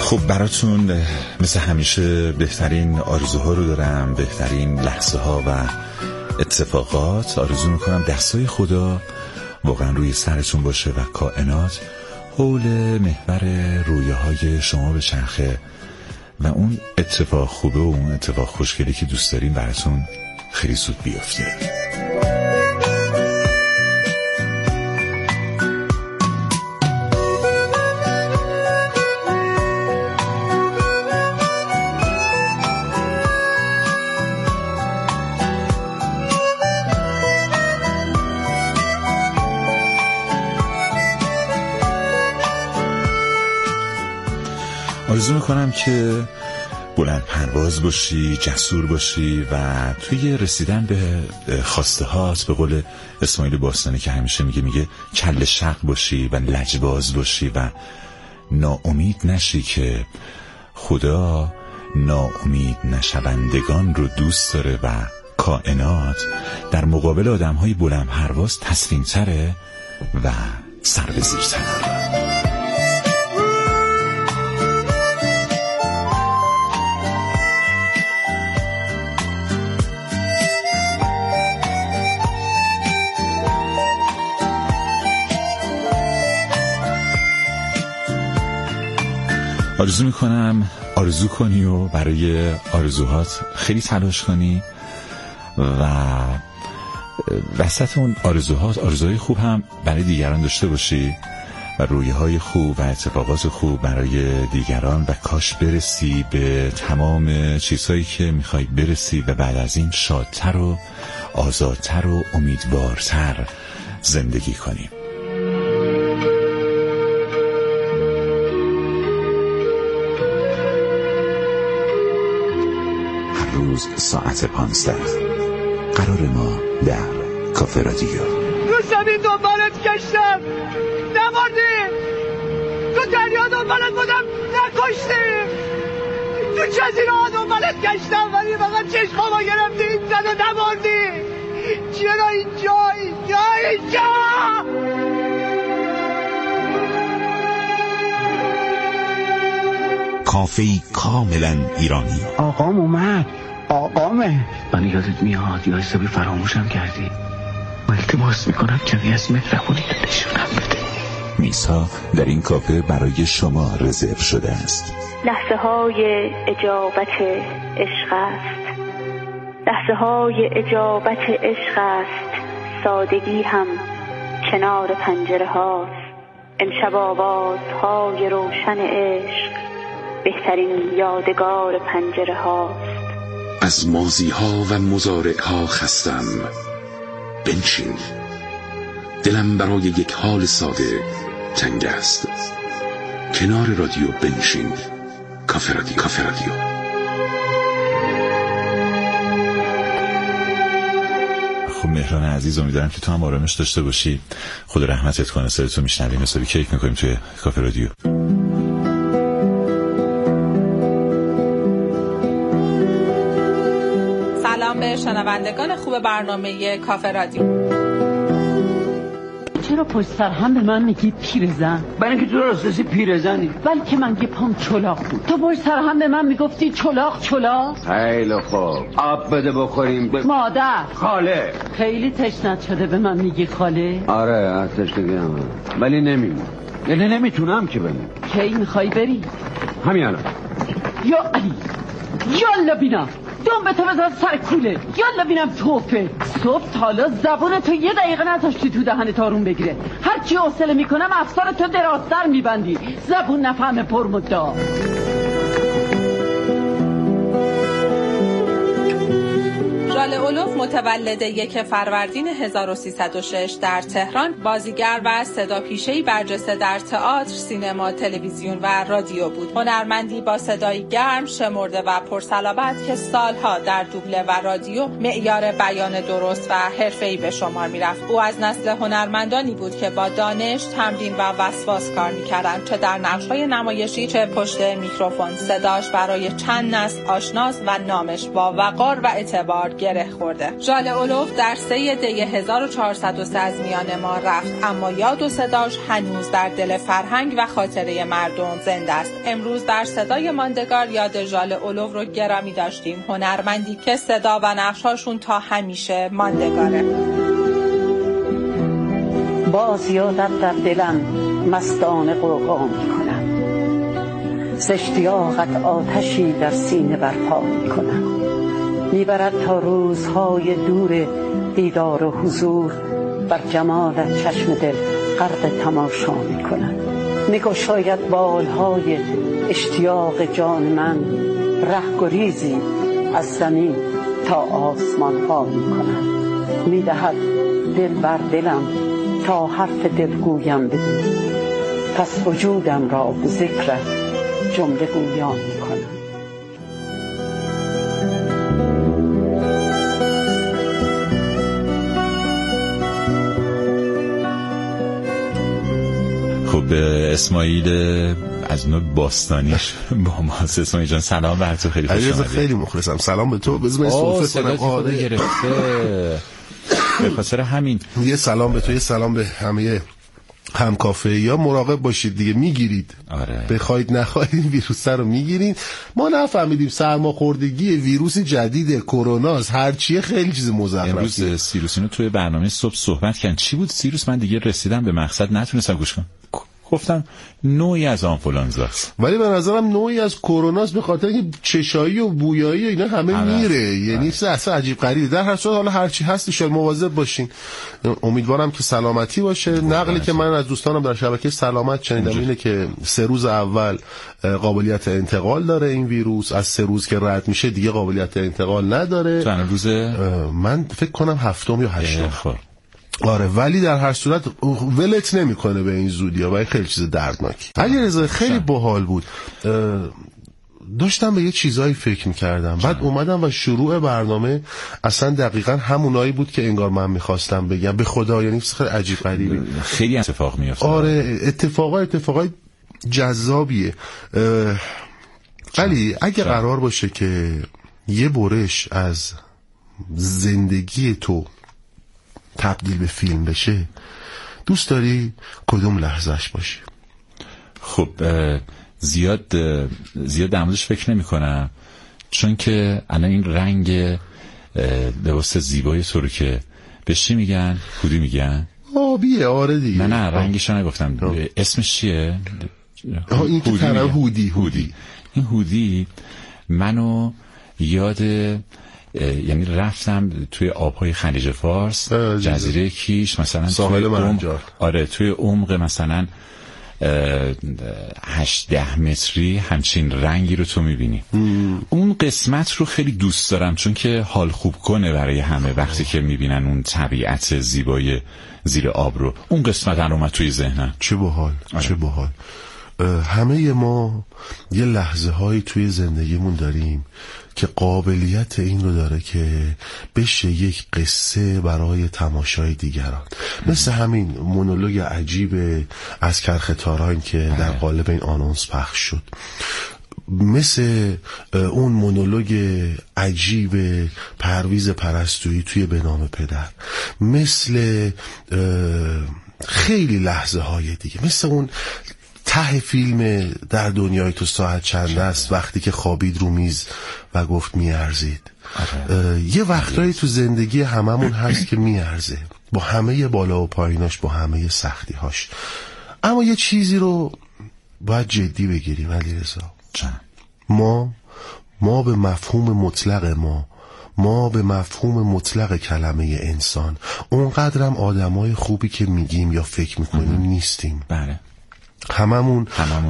خب براتون مثل همیشه بهترین آرزوها رو دارم، بهترین لحظه ها و اتفاقات. آرزو میکنم دستای خدا واقعا روی سرتون باشه و کائنات حول محور رویه های شما به چرخه و اون اتفاق خوبه و اون اتفاق خوشگلی که دوست داریم براتون خیلی زود بیفته. آرزو میکنم که بلند پرواز باشی، جسور باشی و توی رسیدن به خواسته هات به قول اسماعیل باستانی که همیشه میگه کله شق باشی و لجباز باشی و ناامید نشی که خدا ناامید نشوندگان رو دوست داره و کائنات در مقابل آدم‌های بلند پرواز تسلیم تره و سر به زیر تره. آرزو میکنم آرزو کنی و برای آرزوهات خیلی تلاش کنی و وسط اون آرزوهات آرزوهای خوب هم برای دیگران داشته باشی و رویه‌های خوب و اتفاقات خوب برای دیگران و کاش برسی به تمام چیزهایی که میخوای برسی و بعد از این شادتر و آزادتر و امیدوارتر زندگی کنی. روز ساعت 15 قرار ما در کافه رادیو. تو زمین دنبالت گشتم نمردی، تو دریا دنبالت بودم نکشتی، تو جزیره ها دنبالت گشتم ولی فقط چشمامو گرفتی این زد و نمردی. چرا اینجا کافه‌ای کاملا ایرانی. آقام اومد، آقامه. من یادت میاد یا حسابی فراموشم کردی؟ التماس میکنم کمی از مهربونی نشونم بده. میزها در این کافه برای شما رزرو شده است. لحظه های اجابت عشق است، لحظه های اجابت عشق است، سادگی هم کنار پنجره هاست. امشب آوازهای روشن عشق بهترین یادگار پنجره هاست. از ماضی ها و مضارع ها خستم، بنشین، دلم برای یک حال ساده تنگ است. کنار رادیو بنشین. کافه رادیو. خب مهران عزیز، امیدوارم که تو هم آرامش داشته باشی. خدا رحمتت کنه. صداتو میشنویم، حسابی کیک میکنیم توی کافه رادیو. سلام به شنوندگان خوب برنامه کافه رادیو. چرا پشت سر هم به من میگی پیرزن؟ برای اینکه تو راستسی پیرزنی. بلکه من یه پام چلاق بود، تو پشت سر هم به من میگفتی چلاق. خیلی خوب، آب بده بخوریم. مادر، خاله، خیلی تشنت شده به من میگی خاله؟ آره از تشنگی هم، ولی نمیمون، یعنی نمیتونم که بمون. کی میخوای بری؟ همین الان. یا علی، یالا بینم دم به تو بذار سر کوله، یالا بینم توفه. صبح حالا زبون تو یه دقیقه نذاشتی تو دهن تارون بگیره. هر چی حوصله میکنم افسار تو درازتر میبندی، زبون نفهمه پرمدعا. ژاله اولوف متولد 1 فروردین 1306 در تهران بازیگر و صداپیشه‌ای برجسته در تئاتر، سینما، تلویزیون و رادیو بود. هنرمندی با صدای گرم، شمرده و پرصلابت که سالها در دوبله و رادیو معیار بیان درست و حرفه‌ای به شمار می‌رفت. او از نسل هنرمندانی بود که با دانش، تمرین و وسواس کار می‌کردند، چه در نقش‌های نمایشی چه پشت میکروفون. صداش برای چند نسل آشناست و نامش با وقار و اعتبار گره خورده. ژاله اولوف در 3 دی 1403 از میان ما رفت، اما یاد و صداش هنوز در دل فرهنگ و خاطره مردم زنده است. امروز در صدای ماندگار یاد ژاله اولوف رو گرامی داشتیم، هنرمندی که صدا و نقشاشون تا همیشه ماندگاره. باز یادت در دلم مستانه غوغا میکنم، ز اشتیاقت آتشی در سینه برپا میکنم. میبرد تا روزهای دور دیدار و حضور، بر جمالت چشم دل غرق تماشا میکنم. میگشاید بالهای اشتیاق جان من، رهگریزی از زمین تا آسمان ها میکنم. میدهد دل بر دلم تا حرف دلگویم بدی، پس وجودم را به ذکرت جمله گویا میکنم. خب اسماعیل از نوع باستانیش با ما. اسماعیل جان سلام بر تو، خیلی خوش اومدی. خیلی مخلصم. سلام به تو. بذار من صحبت کنم. آره گرفته. به خاطر همین یه سلام به تو، یه سلام به همه هم کافه یا مراقب باشید دیگه، میگیرید. آره. بخواید نخواید این ویروس رو میگیرین. ما نفهمیدیم سرماخوردگی ویروس جدید کروناست، هر چیه خیلی چیز مزخرفیه. امروز سیروسینو توی برنامه صبح صحبت کردن. چی بود سیروس؟ من دیگه رسیدم به مقصد نتونستم گوش کنم. گفتم نوعی از آنفولانزاست، ولی به نظرم نوعی از کروناست، به خاطر اینکه چشایی و بویایی اینا همه میره. یعنی اصلا عجیب غریبه. در هر صورت حالا هر چی هست شاید مواظب باشین. امیدوارم که سلامتی باشه. نقلی که من از دوستانم در شبکه سلامت شنیدم اینه که 3 روز اول قابلیت انتقال داره این ویروس، از 3 روز که رد میشه دیگه قابلیت انتقال نداره. چند روز؟ من فکر کنم 7 یا 8. آره، ولی در هر صورت ولت نمیکنه به این زودی‌ها و این خیلی چیز دردناکی. علیرضا خیلی باحال بود. داشتم به یه چیزایی فکر می‌کردم، بعد اومدم و شروع برنامه اصلا دقیقاً همونایی بود که انگار من می‌خواستم بگم. به خدا یعنی خیلی عجیب غریبه. خیلی اتفاق میفته. آره، اتفاقای جذابیه. ولی اگه قرار باشه که یه برش از زندگی تو تبدیل به فیلم بشه، دوست داری کدوم لحظهش باشه؟ خب زیاد در موردش فکر نمی کنم، چون که الان این رنگ لباس زیبای تو رو که بهش چی میگن؟ هودی میگن؟ آبیه. آره دیگه. نه رنگش نگفتم. اسمش چیه؟ این که طرف هودی. این هودی منو یاد، یعنی رفتم توی آبهای خلیج فارس، جزیره کیش مثلا، ساحل مرنجان. آره، توی عمق مثلا 8-10 متری همچین رنگی رو تو میبینی. اون قسمت رو خیلی دوست دارم، چون که حال خوب کنه برای همه وقتی که میبینن اون طبیعت زیبای زیر آب رو. اون قسمت هم اومد توی ذهنم. چه باحال. چه باحال. همه ما یه لحظه هایی توی زندگیمون داریم که قابلیت این رو داره که بشه یک قصه برای تماشای دیگران. مثل همین مونولوگ عجیب از کرخ تاران که در قالب این آنونس پخش شد، مثل اون مونولوگ عجیب پرویز پرستویی توی به نام پدر، مثل خیلی لحظه های دیگه، مثل اون ته فیلم در دنیای تو ساعت چند است وقتی که خوابید رو میز و گفت میارزید. یه وقتایی تو زندگی هممون هست که میارزه، با همه بالا و پاییناش، با همه سختی‌هاش. اما یه چیزی رو باید جدی بگیریم علیرضا. ما به مفهوم مطلق ما به مفهوم مطلق کلمه انسان اونقدرم آدمای خوبی که میگیم یا فکر میکنیم نیستیم. بله. هممون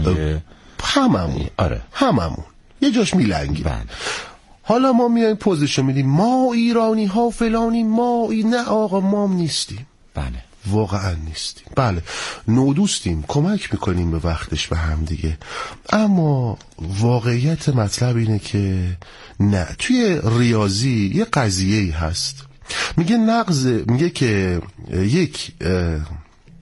آره، هممون یه جاش میلنگیم. بله. حالا ما میایم پوزشو میدیم ما ایرانی ها فلانی، ما نه آقا، ما نیستیم. بله، واقعا نیستیم. بله، نودوستیم، کمک میکنیم به وقتش به هم دیگه، اما واقعیت مطلب اینه که نه. توی ریاضی یه قضیه‌ای هست، میگه که یک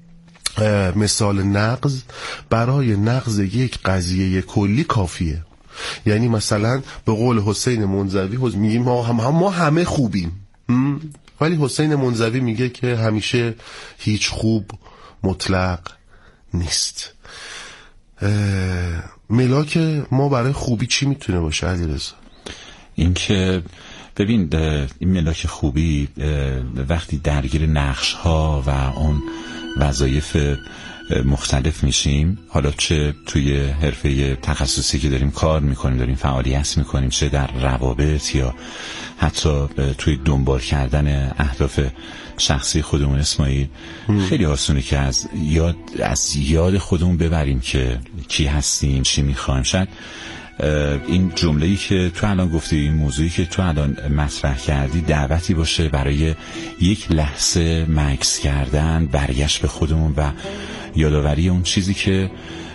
مثال نقض برای نقض یک قضیه کلی کافیه. یعنی مثلا به قول حسین منزوی میگیم ما همه خوبیم، ولی حسین منزوی میگه که همیشه هیچ خوب مطلق نیست. ملاک ما برای خوبی چی میتونه باشه علیرضا؟ این که ببین این ملاک خوبی وقتی درگیر نقش ها و اون وظایف مختلف میشیم، حالا چه توی حرفه تخصصی که داریم کار میکنیم، داریم فعالیت میکنیم، چه در روابط یا حتی توی دنبال کردن اهداف شخصی خودمون، اسماعیل خیلی آسونه که از یاد خودمون ببریم که کی هستیم، چی میخوایم. شاید این جمله‌ای که تو الان گفتی، این موضوعی که تو الان مطرح کردی دعوتی باشه برای یک لحظه مکث کردن، برگشت به خودمون و یادآوری اون چیزی که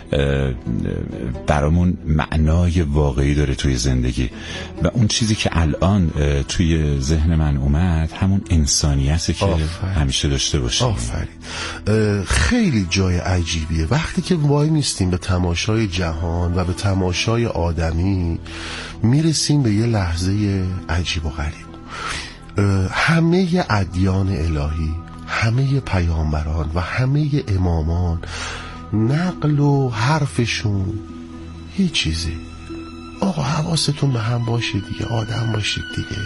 برامون معنای واقعی داره توی زندگی. و اون چیزی که الان توی ذهن من اومد همون انسانیته که همیشه داشته باشیم. آفرین. خیلی جای عجیبیه وقتی که وای میستیم به تماشای جهان و به تماشای آدمی، میرسیم به یه لحظه عجیب و غریب. همه ادیان الهی، همه پیامبران و همه امامان، نقل و حرفشون هیچ چیزی، آقا حواستون به هم باشه دیگه، آدم باشید دیگه.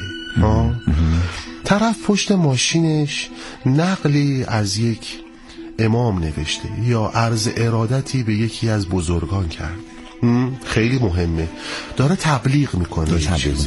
طرف پشت ماشینش نقلی از یک امام نوشته یا عرض ارادتی به یکی از بزرگان کرده، خیلی مهمه، داره تبلیغ میکنه.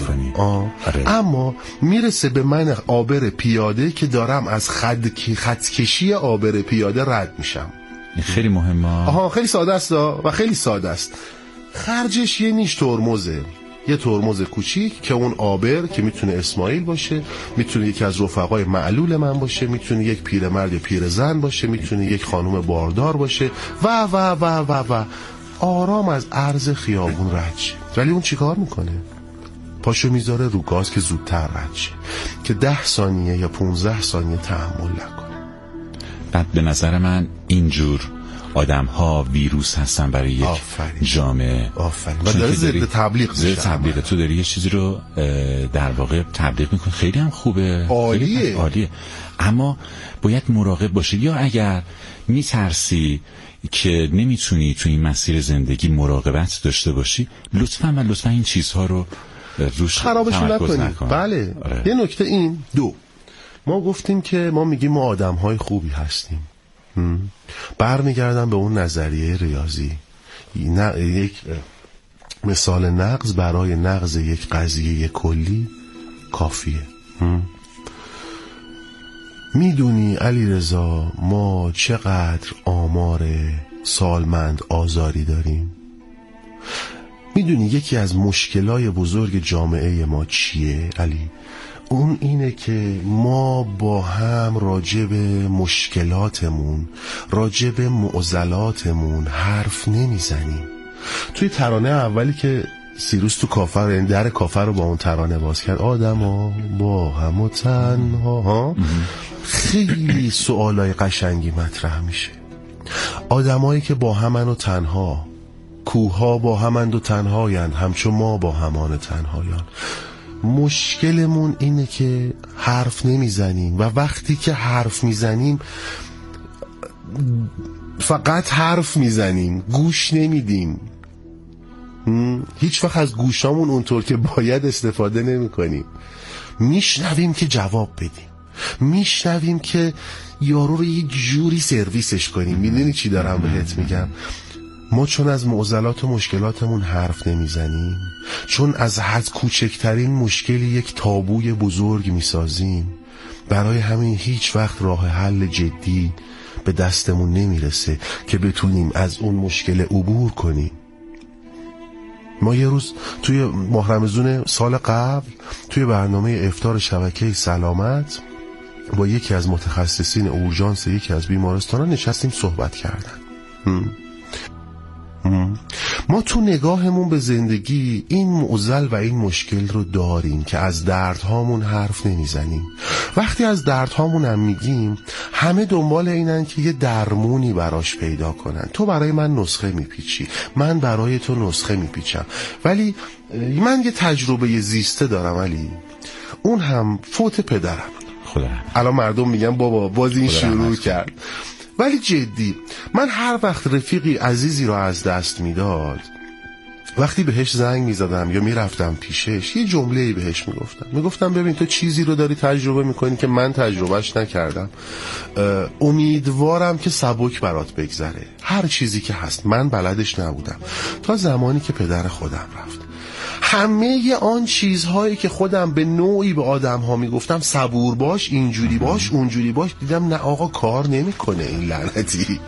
اما میرسه به من عابر پیاده که دارم از خطکشی عابر پیاده رد میشم. خیلی مهمه. خیلی ساده است و خیلی ساده است. خرجش یه نیش ترمزه، یه ترمز کوچیک که اون عابر که میتونه اسماعیل باشه، میتونه یکی از رفقای معلول من باشه، میتونه یک پیرمرد یا پیرزن باشه، میتونه یک خانم باردار باشه و و و و و آرام از عرض خیابون رد شه. ولی اون چیکار میکنه؟ پاشو میذاره رو گاز که زودتر رد شه، که 10 ثانیه یا 15 ثانیه تحمل نکنه. بعد به نظر من اینجور آدم ها ویروس هستن برای یک جامعه. آفرین. و داره ضد تبلیغ تو داری یه چیزی رو در واقع تبلیغ میکنه، خیلی هم خوبه، عالیه. اما باید مراقب باشی، یا اگر میترسی که نمیتونی تو این مسیر زندگی مراقبت داشته باشی، لطفاً این چیزها رو روش خرابش نکنی. بله. یه نکته این 2، ما گفتیم که ما میگیم ما آدم‌های خوبی هستیم. برمیگردم به اون نظریه ریاضی. یک مثال نقض برای نقض یک قضیه کلی کافیه. میدونی علیرضا ما چقدر آمار سالمند آزاری داریم؟ میدونی یکی از مشکلای بزرگ جامعه ما چیه علی؟ اون اینه که ما با هم راجع به مشکلاتمون، راجع به معضلاتمون حرف نمیزنیم. توی ترانه اولی که سیروس تو کافر، یعنی در کافر رو با اون ترانه باز کرد، آدما با هم و تنها، خیلی سوالای قشنگی مطرح میشه. آدمایی که با همن و تنها، کوها با همند و تنهایند همچون ما با همان تنهایان. مشکلمون اینه که حرف نمیزنیم، و وقتی که حرف میزنیم فقط حرف میزنیم، گوش نمیدیم. هیچ وقت از گوشامون اونطور که باید استفاده نمی کنیم. میشنویم که جواب بدیم، میشنویم که یارو رو یه جوری سرویسش کنیم. میدونی چی دارم بهت میگم؟ ما چون از معضلات و مشکلاتمون حرف نمیزنیم، چون از حد کوچکترین مشکلی یک تابوی بزرگ میسازیم، برای همین هیچ وقت راه حل جدی به دستمون نمیرسه که بتونیم از اون مشکل عبور کنیم. ما یه روز توی ماه رمضان سال قبل توی برنامه افطار شبکه سلامت با یکی از متخصصین اورژانس یکی از بیمارستان‌ها نشستیم صحبت کردن. ما تو نگاهمون به زندگی این معضل و این مشکل رو داریم که از دردهامون حرف نمیزنیم. وقتی از دردهامون هم میگیم همه دنبال اینن که یه درمونی براش پیدا کنن. تو برای من نسخه میپیچی، من برای تو نسخه میپیچم. ولی من یه تجربه زیسته دارم علی، اون هم فوت پدرم. الان مردم میگن بابا باز این شروع کرد، ولی جدی من هر وقت رفیقی عزیزی رو از دست میداد، وقتی بهش زنگ میزدم یا میرفتم پیشش یه جمله‌ای بهش میگفتم ببین تو چیزی رو داری تجربه میکنی که من تجربهش نکردم، امیدوارم که سبک برات بگذره. هر چیزی که هست من بلدش نبودم تا زمانی که پدر خودم رفت. همه آن چیزهایی که خودم به نوعی به آدم ها میگفتم صبور باش، اینجوری باش، اونجوری باش، دیدم نه آقا کار نمیکنه این لعنتی.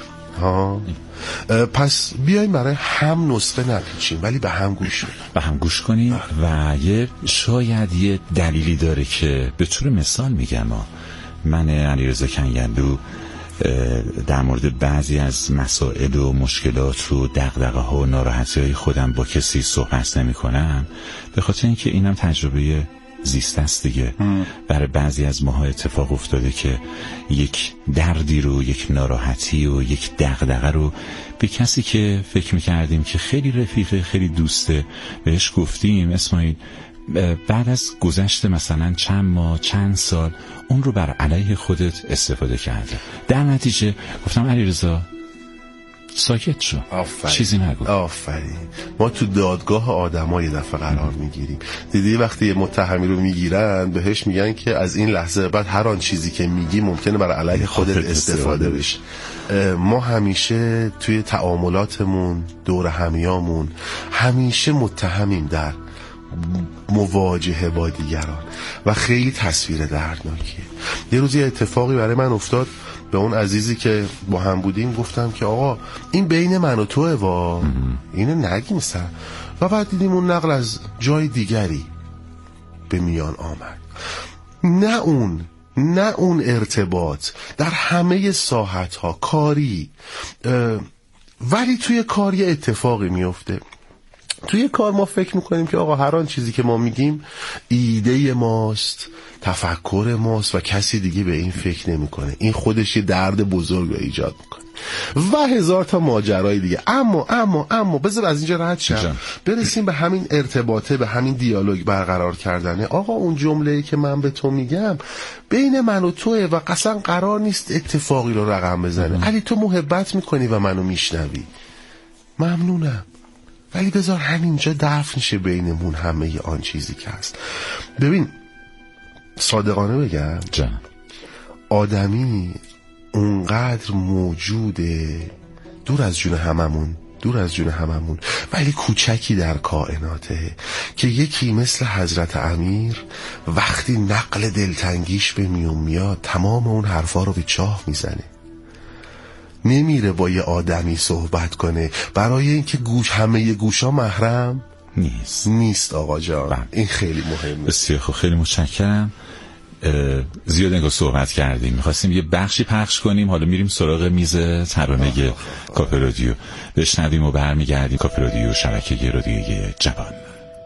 پس بیایم برای هم نسخه نپیچیم ولی به هم گوش کنیم و شاید یه دلیلی داره که به طور مثال میگم من علیرضا کنگلو در مورد بعضی از مسائل و مشکلات و دغدغه ها و ناراحتی های خودم با کسی صحبت نمی کنم، به خاطر اینکه اینم تجربه زیست است دیگه. برای بعضی از ماها اتفاق افتاده که یک دردی رو، یک ناراحتی و یک دغدغه رو به کسی که فکر میکردیم که خیلی رفیقه، خیلی دوسته، بهش گفتیم اسماعیل بعد از گذشت مثلا چند ماه، چند سال اون رو بر علیه خودت استفاده کرده. در نتیجه گفتم علیرضا ساکت شو، چیزی نگو. آفرین. ما تو دادگاه آدم‌ها یه دفعه قرار میگیریم. دیدی وقتی یه متهمی رو میگیرن بهش میگن که از این لحظه بعد هر آن چیزی که میگی ممکنه برای علیه خودت استفاده بشه. ما همیشه توی تعاملاتمون، دور همیامون همیشه متهمیم در مواجهه با دیگران و خیلی تصویر دردناکیه. یه روزی اتفاقی برای من افتاد، به اون عزیزی که با هم بودیم گفتم که آقا این بین من و توه اینو نگیم سر. و بعد دیدیم اون نقل از جای دیگری به میان آمد. نه اون ارتباط در همه ساحت ها کاری، ولی توی کار یه اتفاقی میفته. توی کار ما فکر میکنیم که آقا هر آن چیزی که ما میگیم ایده ماست، تفکر ماست و کسی دیگه به این فکر نمیکنه. این خودش یه درد بزرگ رو ایجاد میکنه و هزار تا ماجرای دیگه. اما بذار از اینجا رد شم برسیم به همین ارتباطه، به همین دیالوگ برقرار کردنه. آقا اون جمله‌ای که من به تو میگم بین من و توه و قصلا قرار نیست اتفاقی رو رقم بزنه. علی تو محبت میکنی و منو میشنوی، ممنونم، ولی بذار همینجا دفن شه بینمون همه آن چیزی که هست. ببین صادقانه بگم آدمی اونقدر موجوده دور از جون هممون ولی کوچکی در کائناته که یکی مثل حضرت امیر وقتی نقل دلتنگیش به میون میاد تمام اون حرفا رو به چاه میزنه. نمیره با یه آدمی صحبت کنه برای اینکه همه گوشا محرم نیست آقا جان. این خیلی مهمه. بسیار خوب، خیلی متشکرم. زیاد انگار صحبت کردیم، میخواستیم یه بخشی پخش کنیم، حالا میریم سراغ میز ترانه کافه رادیو، بشنویم و برمیگردیم. کافه رادیو، شبکه رادیویی جوان.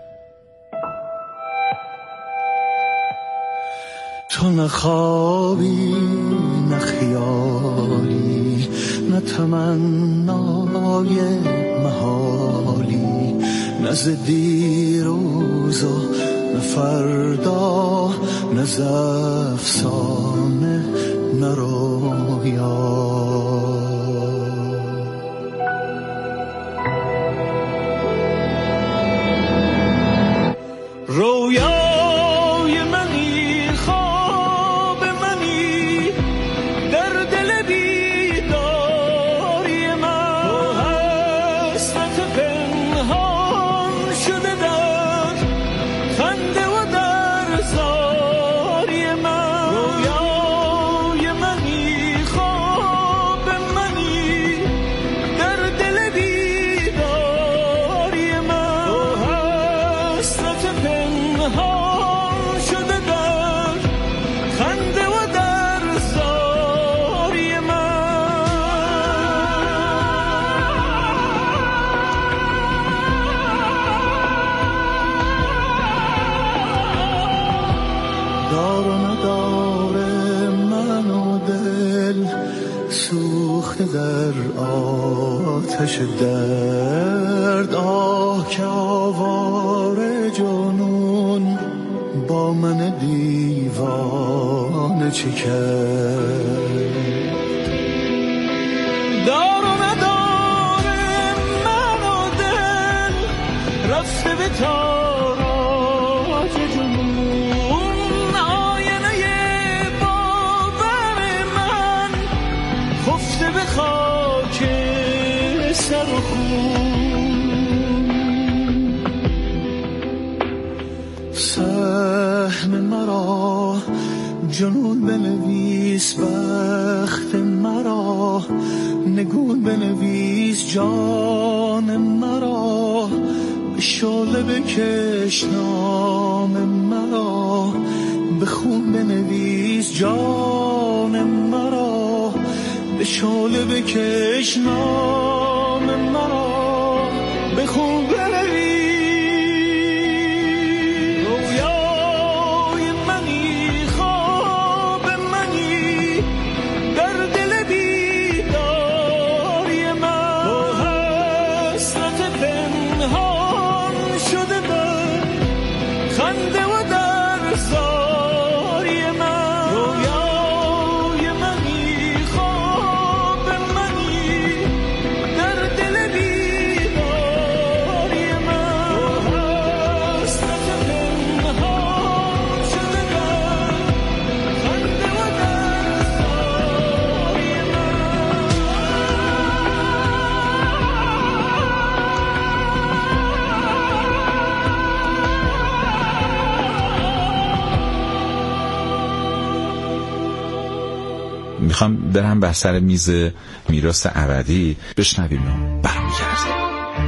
تو نه خوابی نه خیالی نه تمنای محالی، نه ز دیروز و نه فردا، نه ز افسانه نه رویا. رویای منی، خواب منی، در دل بیداری من، تو حسرت پنهان شده در خنده و در زاری من. رویای منی، خواب سوخته در آتش درد. آه که آواره جنون با من دیوانه چه کرد. دار و نداره من و دل رفته به تاراج جنون. آینه باور من خفته به خاک سر و خون. سهم مرا جنون بنویس، بخت مرا نگون بنویس، جان مرا به شعله بکش، نام مرا به خون بنویس، جان مرا به شعله بکش، نام مرا به خون بنویس. میخوام برم بر سر میز میراث ابدی بشنویم و برمیگردیم.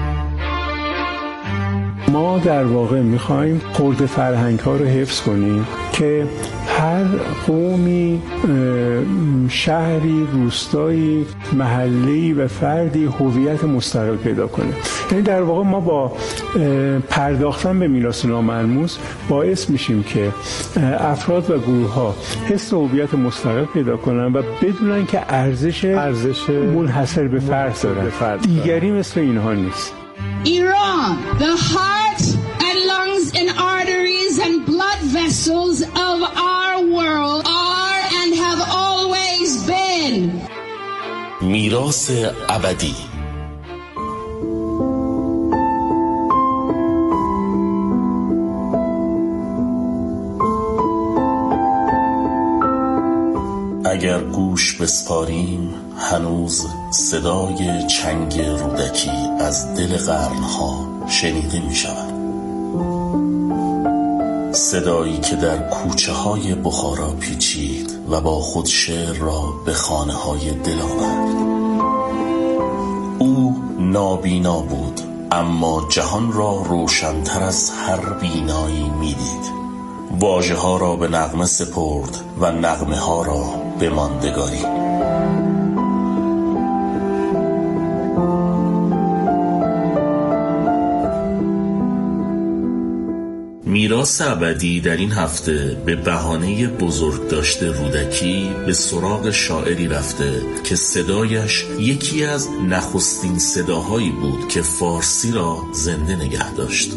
ما در واقع میخوایم خرد فرهنگ ها رو حفظ کنیم که هر قومی، شهری، روستایی، محله‌ای و فردی هویت مستقل پیدا کنه. یعنی در واقع ما با پرداختن به میراث ناملموس باعث میشیم که افراد و گروه‌ها حس هویت مستقل پیدا کنن و بدونن که ارزش منحصر به فرد دارن. دیگری مثل اینها نیست. Iran, the heart and lungs and arteries and blood vessels of our world are and have always been. میراث ابدی. اگر گوش بسپاریم هنوز صدای چنگ رودکی از دل قرنها شنیده می شود. صدایی که در کوچه های بخارا پیچید و با خود شعر را به خانه های دل آورد. او نابینا بود اما جهان را روشن‌تر از هر بینایی می دید. واژه ها را به نغمه سپرد و نغمه ها را به ماندگاری. میراث ابدی در این هفته به بهانه بزرگ داشته رودکی به سراغ شاعری رفته که صدایش یکی از نخستین صداهایی بود که فارسی را زنده نگه داشت.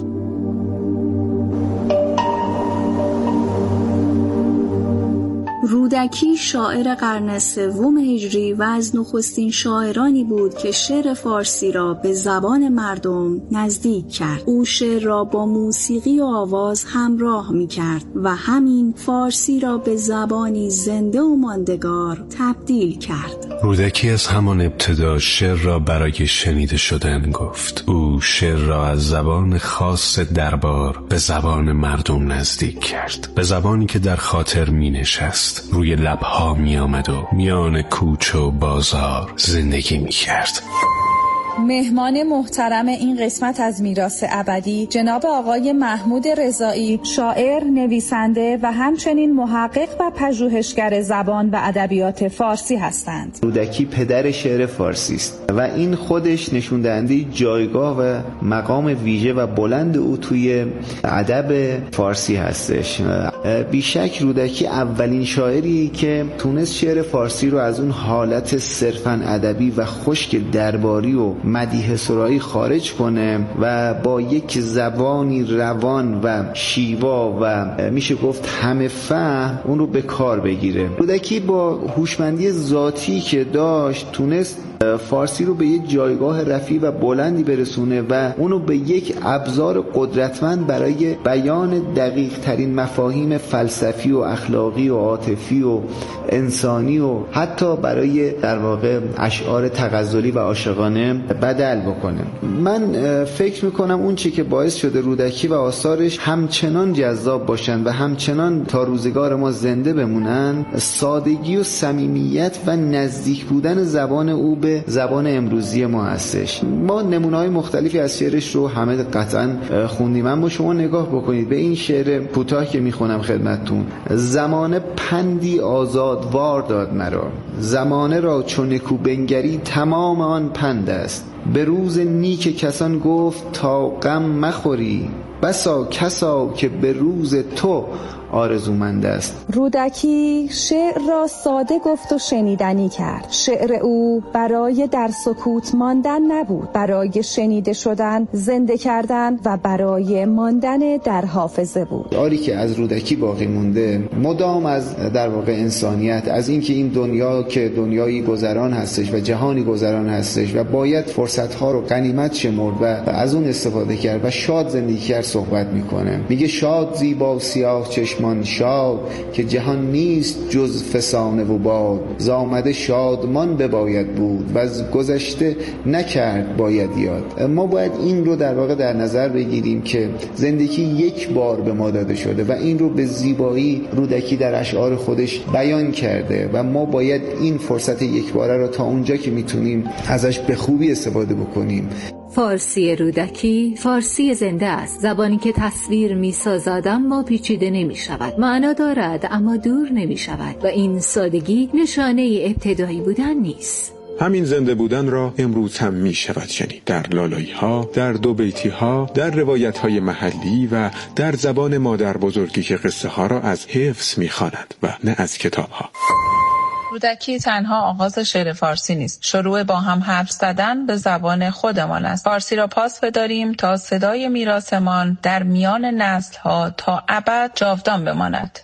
رودکی شاعر قرن سوم هجری و از نخستین شاعرانی بود که شعر فارسی را به زبان مردم نزدیک کرد. او شعر را با موسیقی و آواز همراه می کرد و همین فارسی را به زبانی زنده و ماندگار تبدیل کرد. رودکی از همان ابتدا شعر را برای شنیده شدن گفت. او شعر را از زبان خاص دربار به زبان مردم نزدیک کرد، به زبانی که در خاطر می نشست، روی لبها می آمد و میان کوچه و بازار زندگی می کرد. مهمان محترم این قسمت از میراث ابدی جناب آقای محمود رضایی، شاعر، نویسنده و همچنین محقق و پژوهشگر زبان و ادبیات فارسی هستند. رودکی پدر شعر فارسی است و این خودش نشون دهنده جایگاه و مقام ویژه و بلند او توی ادب فارسی هستش. بیشک رودکی اولین شاعری که تونست شعر فارسی رو از اون حالت صرفاً ادبی و خشک درباری و مدیح سرایی خارج کنه و با یک زبانی روان و شیوا و میشه گفت همه فهم اون رو به کار بگیره. رودکی با هوشمندی ذاتی که داشت تونست فارسی رو به یک جایگاه رفیع و بلندی برسونه و اونو به یک ابزار قدرتمند برای بیان دقیق ترین مفاهیم فلسفی و اخلاقی و عاطفی و انسانی و حتی برای در واقع اشعار تغزلی و عاشقانه بدل بکنه. من فکر میکنم اون چی که باعث شده رودکی و آثارش همچنان جذاب باشن و همچنان تا روزگار ما زنده بمونن، سادگی و صمیمیت و نزدیک بودن زبان او به زبان امروزی ما هستش. ما نمونه‌های مختلفی از شعرش رو همه قطعاً خوندیم، اما شما نگاه بکنید به این شعر کوتاه که میخونم خدمتتون: زمانه پندی آزادوار داد مرا، زمانه را چون نکو بنگری تمام آن پند است. به روز نیک کسان گفت تا غم مخوری، بسا کسا که به روز تو آرزومند است. رودکی شعر را ساده گفت و شنیدنی کرد. شعر او برای در سکوت ماندن نبود، برای شنیده شدن، زنده کردن و برای ماندن در حافظه بود. آری که از رودکی باقی مونده مدام از در واقع انسانیت، از اینکه این دنیا که دنیایی گذران هستش و جهانی گذران هستش و باید فرصت‌ها رو غنیمت شمرد و از اون استفاده کرد و شاد زندگی کرد صحبت میکنه. میگه شاد زیبا سیاه چشمان شاد، که جهان نیست جز فسانه و باد. زامده شادمان بباید بود و از گذشته نکرد باید یاد. ما باید این رو در واقع در نظر بگیریم که زندگی یک بار به ما داده شده و این رو به زیبایی رودکی در اشعار خودش بیان کرده و ما باید این فرصت یک باره رو تا اونجا که میتونیم ازش به خوبی استفاده بکنیم. فارسی رودکی فارسی زنده است، زبانی که تصویر می سازد اما پیچیده نمی شود، معنا دارد اما دور نمی شود و این سادگی نشانه ابتدایی بودن نیست. همین زنده بودن را امروز هم می شود شنید، در لالایی ها، در دو بیتی ها، در روایت های محلی و در زبان مادر بزرگی که قصه ها را از حفظ می خواند و نه از کتاب ها. رودکی تنها آغاز شعر فارسی نیست، شروع با هم حرف زدن به زبان خودمان است. فارسی را پاس بداریم تا صدای میراثمان در میان نسل‌ها تا ابد جاودان بماند.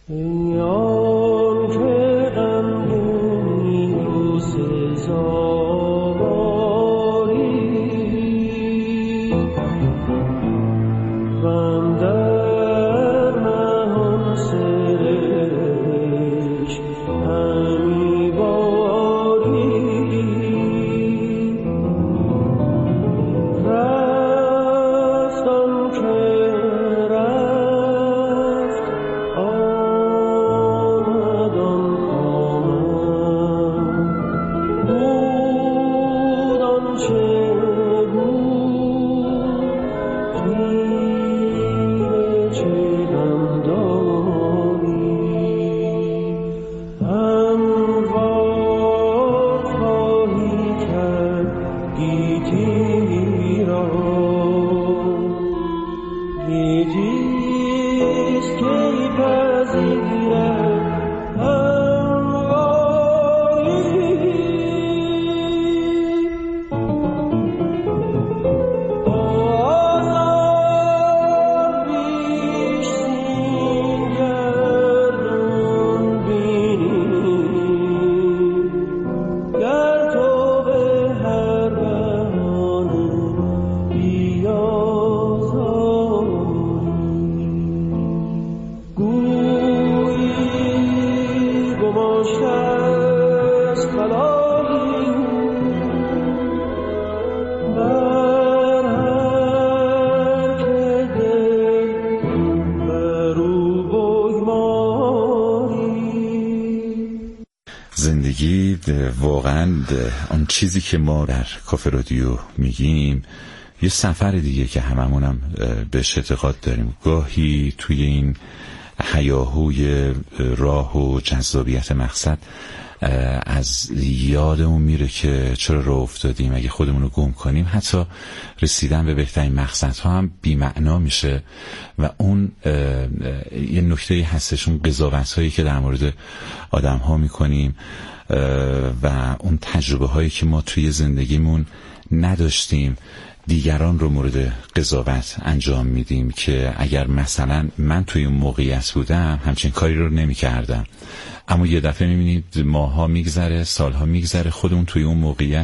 زندگی واقعا اون چیزی که ما در کافه رادیو میگیم یه سفر دیگه که هممونم بهش اعتقاد داریم. گاهی توی این هیاهوی راه و جذابیت مقصد از یادمون میره که چرا راه افتادیم. اگه خودمون رو گم کنیم حتی رسیدن به بهترین مقصدها هم بی‌معنا میشه و اون یه نکته هستش، اون قضاوت هایی که در مورد آدم ها میکنیم و اون تجربه هایی که ما توی زندگیمون نداشتیم دیگران رو مورد قضاوت انجام میدیم که اگر مثلا من توی اون موقعیت بودم همچین کاری رو نمی کردم. اما یه دفعه میبینید ماها میگذره، سالها میگذره، خودمون توی اون موقعیت